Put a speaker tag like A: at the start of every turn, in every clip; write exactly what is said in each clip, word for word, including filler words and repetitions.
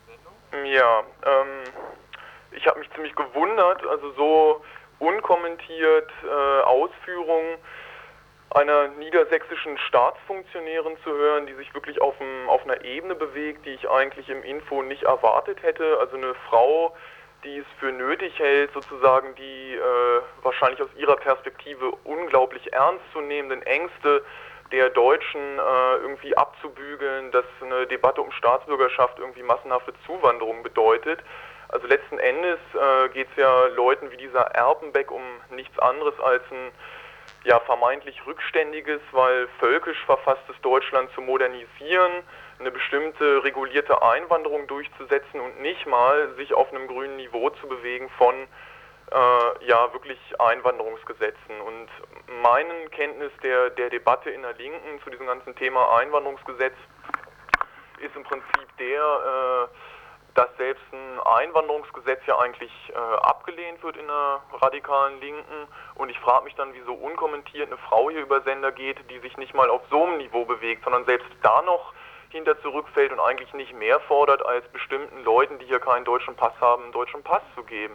A: Ja, ähm, ich habe mich ziemlich gewundert, also so unkommentiert äh, Ausführungen einer niedersächsischen Staatsfunktionärin zu hören, die sich wirklich auf, dem, auf einer Ebene bewegt, die ich eigentlich im Info nicht erwartet hätte. Also eine Frau, die es für nötig hält, sozusagen die äh, wahrscheinlich aus ihrer Perspektive unglaublich ernstzunehmenden Ängste der Deutschen äh, irgendwie abzubügeln, dass eine Debatte um Staatsbürgerschaft irgendwie massenhafte Zuwanderung bedeutet. Also letzten Endes äh, geht es ja Leuten wie dieser Erpenbeck um nichts anderes als ein ja, vermeintlich rückständiges, weil völkisch verfasstes Deutschland zu modernisieren, eine bestimmte regulierte Einwanderung durchzusetzen und nicht mal sich auf einem grünen Niveau zu bewegen von äh, ja, wirklich Einwanderungsgesetzen. Und meine Kenntnis der, der Debatte in der Linken zu diesem ganzen Thema Einwanderungsgesetz ist im Prinzip der, äh, dass selbst ein Einwanderungsgesetz ja eigentlich äh, abgelehnt wird in der radikalen Linken. Und ich frage mich dann, wieso unkommentiert eine Frau hier über Sender geht, die sich nicht mal auf so einem Niveau bewegt, sondern selbst da noch hinter zurückfällt und eigentlich nicht mehr fordert, als bestimmten Leuten, die hier keinen deutschen Pass haben, einen deutschen Pass zu geben.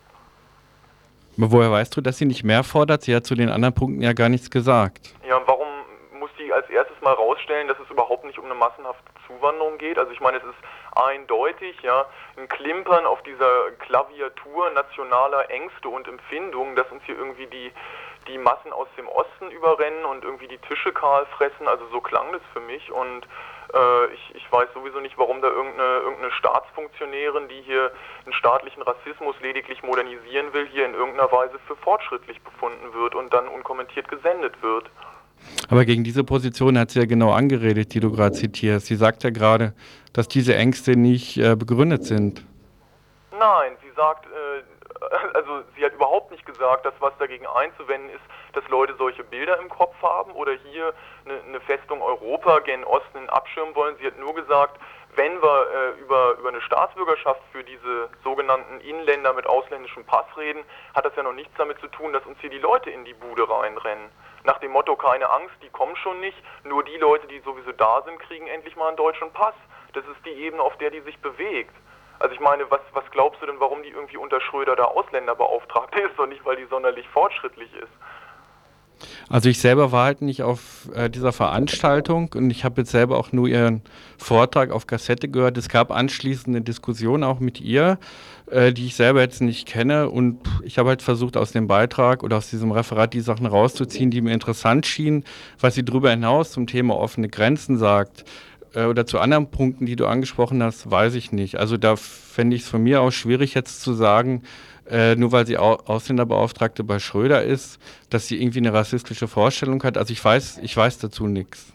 B: Aber woher weißt du, dass sie nicht mehr fordert? Sie hat zu den anderen Punkten ja gar nichts gesagt.
A: Ja, warum muss die als erstes mal rausstellen, dass es überhaupt nicht um eine massenhafte Zuwanderung geht? Also ich meine, es ist eindeutig, ja, ein Klimpern auf dieser Klaviatur nationaler Ängste und Empfindungen, dass uns hier irgendwie die, die Massen aus dem Osten überrennen und irgendwie die Tische kahl fressen. Also so klang das für mich und äh, ich, ich weiß sowieso nicht, warum da irgendeine, irgendeine Staatsfunktionärin, die hier einen staatlichen Rassismus lediglich modernisieren will, hier in irgendeiner Weise für fortschrittlich befunden wird und dann unkommentiert gesendet wird.
B: Aber gegen diese Position hat sie ja genau angeredet, die du gerade zitierst. Sie sagt ja gerade, dass diese Ängste nicht äh, begründet sind.
A: Nein, sie sagt, äh, also sie hat überhaupt nicht gesagt, dass was dagegen einzuwenden ist, dass Leute solche Bilder im Kopf haben oder hier eine, eine Festung Europa gen Osten in abschirmen wollen. Sie hat nur gesagt, wenn wir äh, über, über eine Staatsbürgerschaft für diese sogenannten Inländer mit ausländischem Pass reden, hat das ja noch nichts damit zu tun, dass uns hier die Leute in die Bude reinrennen. Nach dem Motto, keine Angst, die kommen schon nicht, nur die Leute, die sowieso da sind, kriegen endlich mal einen deutschen Pass. Das ist die Ebene, auf der die sich bewegt. Also ich meine, was, was glaubst du denn, warum die irgendwie unter Schröder da Ausländerbeauftragte ist und nicht, weil die sonderlich fortschrittlich ist?
B: Also ich selber war halt nicht auf äh, dieser Veranstaltung und ich habe jetzt selber auch nur ihren Vortrag auf Kassette gehört. Es gab anschließend eine Diskussion auch mit ihr, äh, die ich selber jetzt nicht kenne und ich habe halt versucht aus dem Beitrag oder aus diesem Referat die Sachen rauszuziehen, die mir interessant schienen, was sie darüber hinaus zum Thema offene Grenzen sagt. Äh, oder zu anderen Punkten, die du angesprochen hast, weiß ich nicht. Also da fände ich es von mir aus schwierig jetzt zu sagen, äh, nur weil sie Au Ausländerbeauftragte bei Schröder ist, dass sie irgendwie eine rassistische Vorstellung hat. Also ich weiß, ich weiß dazu nichts.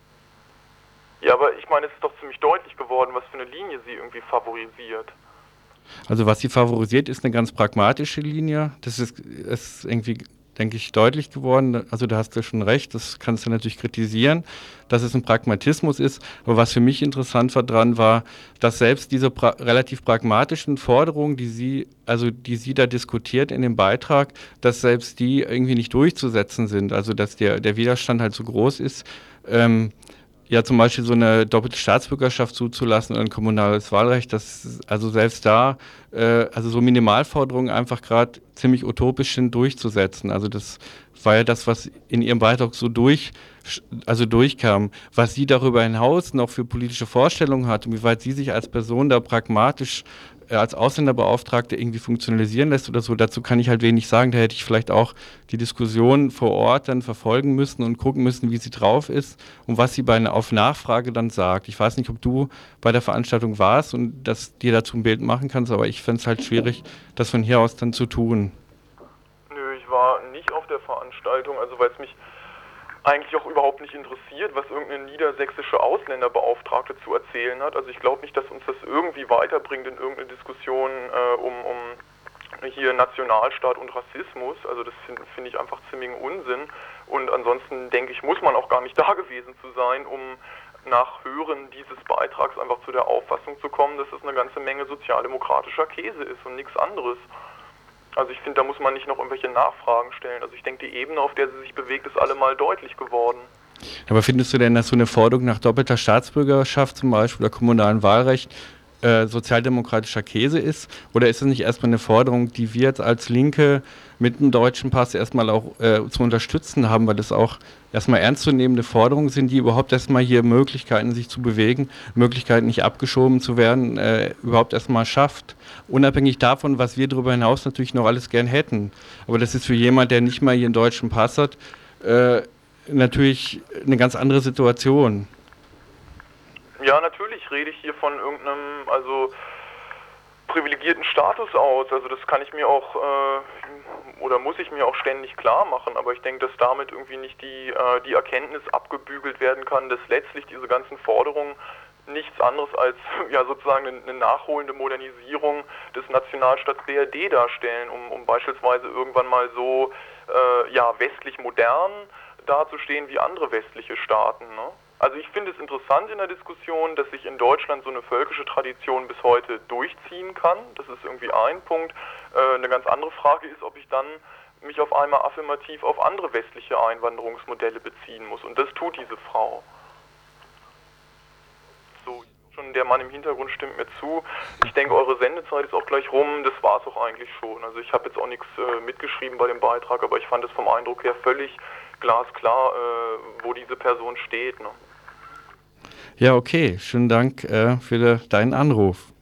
A: Ja, aber ich meine, es ist doch ziemlich deutlich geworden, was für eine Linie sie irgendwie favorisiert.
B: Also was sie favorisiert, ist eine ganz pragmatische Linie. Das ist, ist irgendwie, denke ich, deutlich geworden. Also da hast du schon recht, das kannst du natürlich kritisieren, dass es ein Pragmatismus ist. Aber was für mich interessant war dran, war, dass selbst diese pra relativ pragmatischen Forderungen, die sie, also die sie da diskutiert in dem Beitrag, dass selbst die irgendwie nicht durchzusetzen sind. Also dass der, der Widerstand halt so groß ist, ähm, ja, zum Beispiel so eine doppelte Staatsbürgerschaft zuzulassen oder ein kommunales Wahlrecht, das also selbst da, äh, also so Minimalforderungen einfach gerade ziemlich utopisch sind durchzusetzen. Also das war ja das, was in ihrem Beitrag so durch, also durchkam. Was sie darüber hinaus noch für politische Vorstellungen hat und wie weit sie sich als Person da pragmatisch äh, als Ausländerbeauftragte irgendwie funktionalisieren lässt oder so, dazu kann ich halt wenig sagen. Da hätte ich vielleicht auch die Diskussion vor Ort dann verfolgen müssen und gucken müssen, wie sie drauf ist und was sie bei einer, auf Nachfrage dann sagt. Ich weiß nicht, ob du bei der Veranstaltung warst und das dir dazu ein Bild machen kannst, aber ich fände es halt schwierig, das von hier aus dann zu tun.
A: Nö, ich war nicht auf der Veranstaltung, also weil es mich eigentlich auch überhaupt nicht interessiert, was irgendeine niedersächsische Ausländerbeauftragte zu erzählen hat. Also ich glaube nicht, dass uns das irgendwie weiterbringt in irgendeine Diskussion äh, um, um hier Nationalstaat und Rassismus. Also das finde find ich einfach ziemlichen Unsinn. Und ansonsten denke ich, muss man auch gar nicht da gewesen zu sein, um nach Hören dieses Beitrags einfach zu der Auffassung zu kommen, dass das eine ganze Menge sozialdemokratischer Käse ist und nichts anderes. Also ich finde, da muss man nicht noch irgendwelche Nachfragen stellen. Also ich denke, die Ebene, auf der sie sich bewegt, ist allemal deutlich geworden.
B: Aber findest du denn, dass so eine Forderung nach doppelter Staatsbürgerschaft zum Beispiel oder kommunalen Wahlrecht äh, sozialdemokratischer Käse ist? Oder ist es nicht erstmal eine Forderung, die wir jetzt als Linke mit dem deutschen Pass erstmal auch äh, zu unterstützen haben, weil das auch erstmal ernstzunehmende Forderungen sind, die überhaupt erstmal hier Möglichkeiten, sich zu bewegen, Möglichkeiten nicht abgeschoben zu werden, äh, überhaupt erstmal schafft. Unabhängig davon, was wir darüber hinaus natürlich noch alles gern hätten. Aber das ist für jemand, der nicht mal hier einen deutschen Pass hat, äh, natürlich eine ganz andere Situation.
A: Ja, natürlich rede ich hier von irgendeinem, also privilegierten Status aus. Also das kann ich mir auch, äh, oder muss ich mir auch ständig klar machen. Aber ich denke, dass damit irgendwie nicht die, äh, die Erkenntnis abgebügelt werden kann, dass letztlich diese ganzen Forderungen nichts anderes als ja sozusagen eine, eine nachholende Modernisierung des Nationalstaats B R D darstellen, um, um beispielsweise irgendwann mal so äh, ja westlich modern dazustehen wie andere westliche Staaten, ne? Also ich finde es interessant in der Diskussion, dass sich in Deutschland so eine völkische Tradition bis heute durchziehen kann. Das ist irgendwie ein Punkt. Äh, eine ganz andere Frage ist, ob ich dann mich auf einmal affirmativ auf andere westliche Einwanderungsmodelle beziehen muss. Und das tut diese Frau. So, schon der Mann im Hintergrund stimmt mir zu. Ich denke, eure Sendezeit ist auch gleich rum. Das war es auch eigentlich schon. Also ich habe jetzt auch nichts äh, mitgeschrieben bei dem Beitrag, aber ich fand es vom Eindruck her völlig glasklar, äh, wo diese Person steht, ne?
B: Ja, okay. Schönen Dank äh, für de, deinen Anruf.